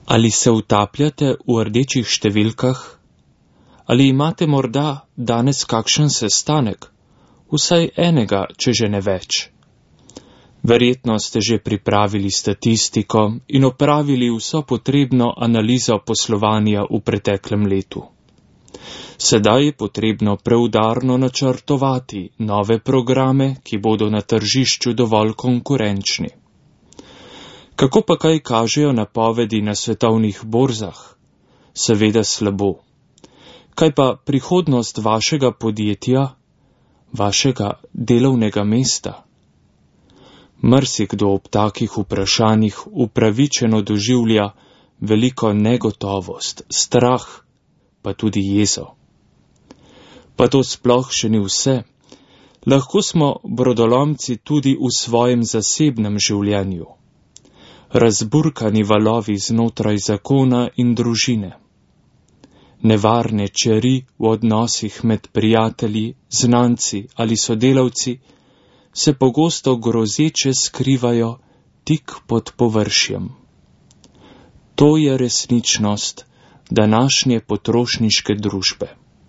Ali se utapljate v rdečih številkah? Ali imate morda danes kakšen sestanek? Vsaj enega, če že ne več. Verjetno ste že pripravili statistiko in opravili vso potrebno analizo poslovanja v preteklem letu. Sedaj je potrebno preudarno načrtovati nove programe, ki bodo na tržišču dovolj konkurenčni. Kako pa kaj kažejo napovedi na svetovnih borzah? Seveda slabo. Kaj pa prihodnost vašega podjetja, vašega delovnega mesta? Marsikdo ob takih vprašanjih upravičeno doživlja veliko negotovost, strah, pa tudi jezo. Pa to sploh še ni vse. Lahko smo brodolomci tudi v svojem zasebnem življenju. Razburkani valovi znotraj zakona in družine. Nevarne čeri v odnosih med prijatelji, znanci ali sodelavci se pogosto grozeče skrivajo tik pod površjem. To je resničnost današnje potrošniške družbe.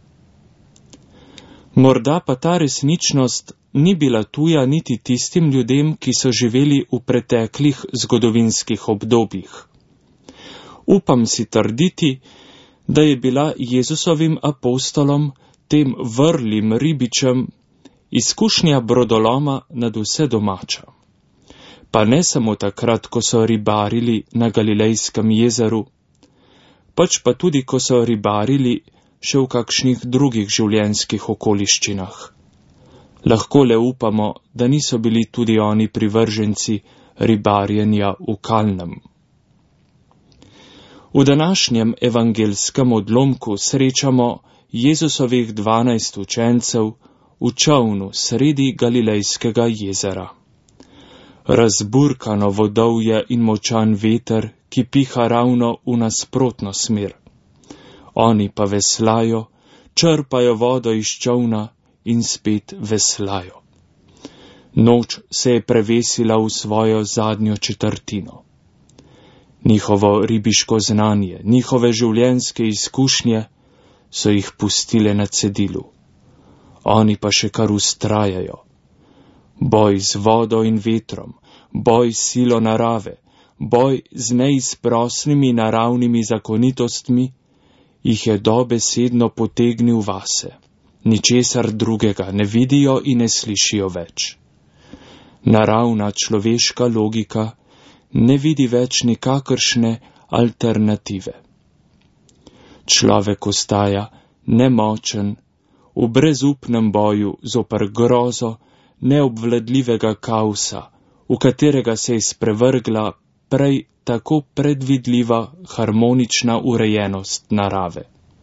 Morda pa ta resničnost ni bila tuja niti tistim ljudem, ki so živeli v preteklih zgodovinskih obdobjih. Upam si trditi, da je bila Jezusovim apostolom, tem vrlim ribičem, izkušnja brodoloma nad vse domača. Pa ne samo takrat, ko so ribarili na Galilejskem jezeru, pač pa tudi, ko so ribarili še v kakšnih drugih življenjskih okoliščinah. Lahko le upamo, da niso bili tudi oni privrženci ribarjenja v kalnem. V današnjem evangelskem odlomku srečamo Jezusovih 12 učencev v čolnu sredi Galilejskega jezera. Razburkano vodovje in močan veter, ki piha ravno v nasprotno smer. Oni pa veslajo, črpajo vodo iz čolna in spet veslajo. Noč se je prevesila v svojo zadnjo četrtino. Njihovo ribiško znanje, njihove življenjske izkušnje so jih pustile na cedilu. Oni pa še kar vztrajajo. Boj z vodo in vetrom, boj s silo narave, boj z neizprosnimi naravnimi zakonitostmi jih je dobesedno potegnil vase. Ničesar drugega ne vidijo in ne slišijo več. Naravna človeška logika ne vidi več nikakršne alternative. Človek ostaja nemočen v brezupnem boju zoper grozo neobvladljivega kaosa, v katerega se je sprevrgla prej tako predvidljiva harmonična urejenost narave.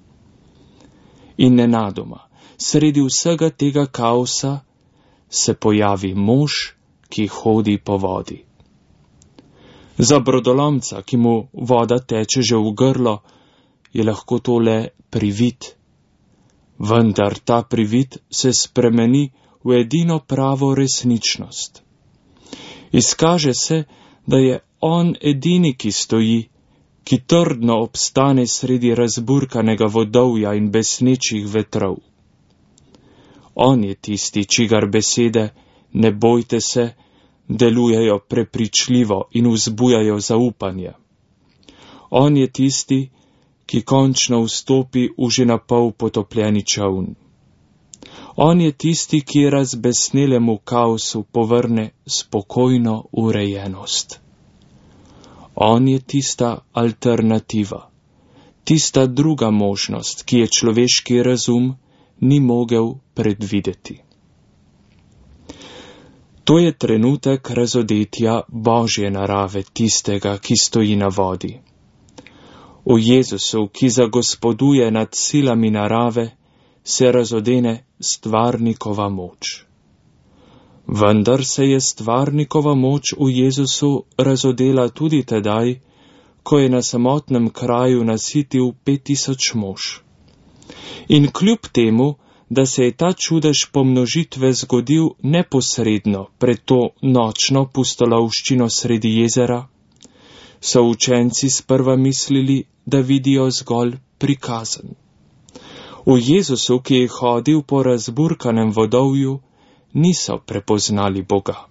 In nenadoma, sredi vsega tega kaosa, se pojavi mož, ki hodi po vodi. Za brodolomca, ki mu voda teče že v grlo, je lahko to le privid. Vendar ta privid se spremeni v edino pravo resničnost. Izkaže se, da je on edini, ki stoji, ki trdno obstane sredi razburkanega vodovja in besnečih vetrov. On je tisti, čigar besede, ne bojte se, delujejo prepričljivo in vzbujajo zaupanje. On je tisti, ki končno vstopi v že napol potopljeni čoln. On je tisti, ki razbesnelemu kaosu povrne spokojno urejenost. On je tista alternativa, tista druga možnost, ki je človeški razum ni mogel predvideti. To je trenutek razodetja Božje narave, tistega, ki stoji na vodi. V Jezusu, ki zagospoduje nad silami narave, se razodene stvarnikova moč. Vendar se je stvarnikova moč v Jezusu razodela tudi tedaj, ko je na samotnem kraju nasitil 5000 mož. In kljub temu, da se je ta čudež pomnožitve zgodil neposredno pred to nočno pustolovščino sredi jezera, so učenci sprva mislili, da vidijo zgolj prikazen. V Jezusu, ki je hodil po razburkanem vodovju, niso prepoznali Boga.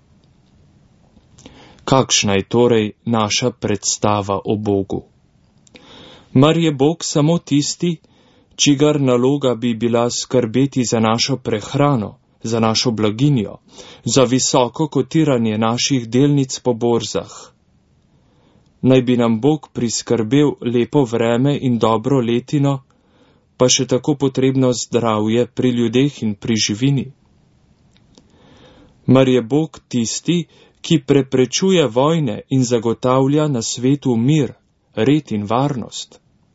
Kakšna je torej naša predstava o Bogu? Mar je Bog samo tisti, čigar naloga bi bila skrbeti za našo prehrano, za našo blaginjo, za visoko kotiranje naših delnic po borzah? Naj bi nam Bog priskrbel lepo vreme in dobro letino, pa še tako potrebno zdravje pri ljudeh in pri živini? Mar je Bog tisti, ki preprečuje vojne in zagotavlja na svetu mir, red in varnost?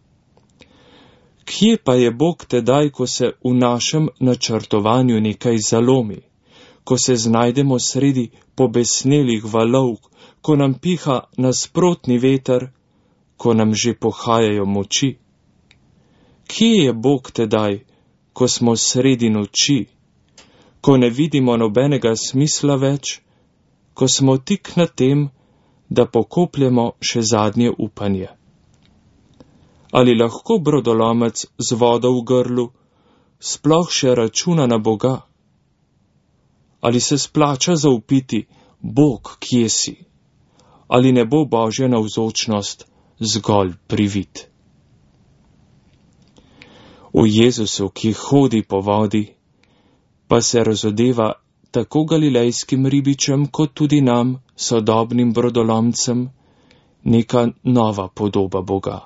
Kje pa je Bog tedaj, ko se v našem načrtovanju nekaj zalomi, ko se znajdemo sredi pobesnelih valov, ko nam piha nasprotni veter, ko nam že pohajajo moči? Kje je Bog tedaj, ko smo sredi noči, ko ne vidimo nobenega smisla več, ko smo tik na tem, da pokopljemo še zadnje upanje? Ali lahko brodolomec z vodo v grlu sploh še računa na Boga? Ali se splača zaupiti: Bog, kje si? Ali ne bo Božja navzočnost zgolj privid? V Jezusu, ki hodi po vodi, pa se razodeva tako galilejskim ribičem, kot tudi nam, sodobnim brodolomcem, neka nova podoba Boga.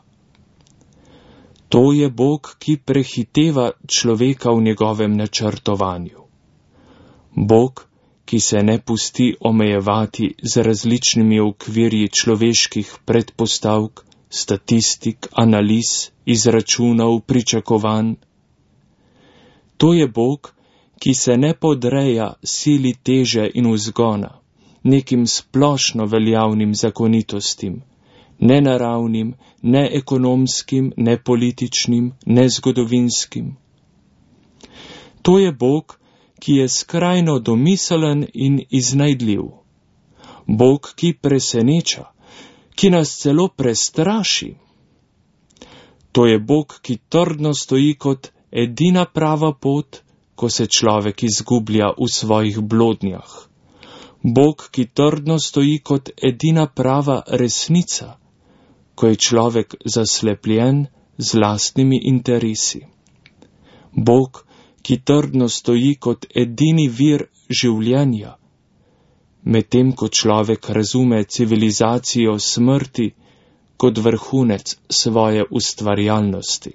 To je Bog, ki prehiteva človeka v njegovem načrtovanju. Bog, ki se ne pusti omejevati z različnimi okvirji človeških predpostavk, statistik, analiz, izračunov, pričakovanj. To je Bog, ki se ne podreja sili teže in vzgona, nekim splošno veljavnim zakonitostim, ne naravnim, ne ekonomskim, ne političnim, ne zgodovinskim. To je Bog, ki je skrajno domiselen in iznajdljiv. Bog, ki preseneča, ki nas celo prestraši. To je Bog, ki trdno stoji kot edina prava pot, ko se človek izgublja v svojih blodnjah. Bog, ki trdno stoji kot edina prava resnica, ko je človek zaslepljen z lastnimi interesi. Bog, ki trdno stoji kot edini vir življenja, medtem ko človek razume civilizacijo smrti kot vrhunec svoje ustvarjalnosti.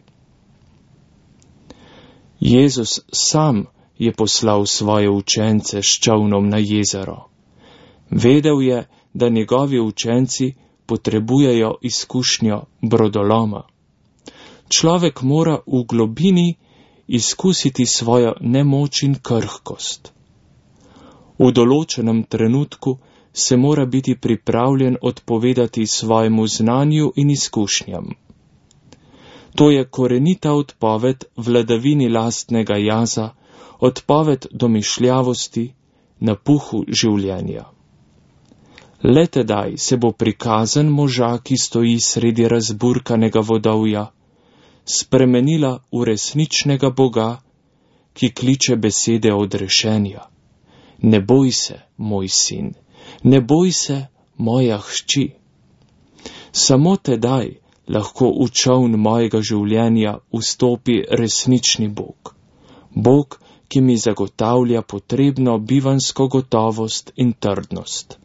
Jezus sam je poslal svoje učence s čolnom na jezero. Vedel je, da njegovi učenci potrebujejo izkušnjo brodoloma. Človek mora v globini izkusiti svojo nemoč in krhkost. V določenem trenutku se mora biti pripravljen odpovedati svojemu znanju in izkušnjam. To je korenita odpoved vladavini lastnega jaza, odpoved domišljavosti, napuhu življenja. Le tedaj se bo prikazen moža, ki stoji sredi razburkanega vodovja, spremenila v resničnega Boga, ki kliče besede odrešenja. Ne boj se, moj sin, ne boj se, moja hči. Samo tedaj lahko v čoln mojega življenja vstopi resnični Bog. Bog, ki mi zagotavlja potrebno bivansko gotovost in trdnost.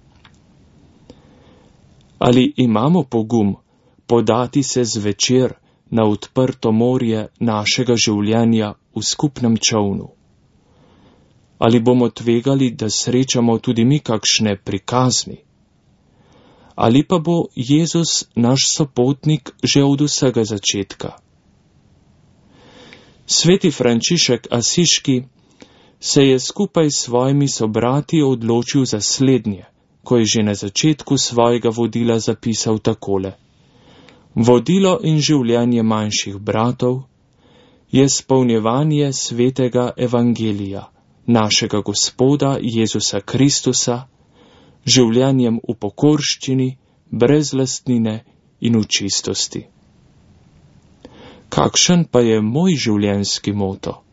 Ali imamo pogum podati se zvečer na odprto morje našega življenja v skupnem čolnu? Ali bomo tvegali, da srečamo tudi mi kakšne prikazni? Ali pa bo Jezus naš sopotnik že od vsega začetka? Sveti Frančišek Asiški se je skupaj s svojimi sobrati odločil za slednje, ko je že na začetku svojega vodila zapisal takole: Vodilo in življenje manjših bratov je spolnjevanje svetega evangelija, našega Gospoda Jezusa Kristusa, življenjem v pokorščini, brez lastnine in v čistosti. Kakšen pa je moj življenjski moto?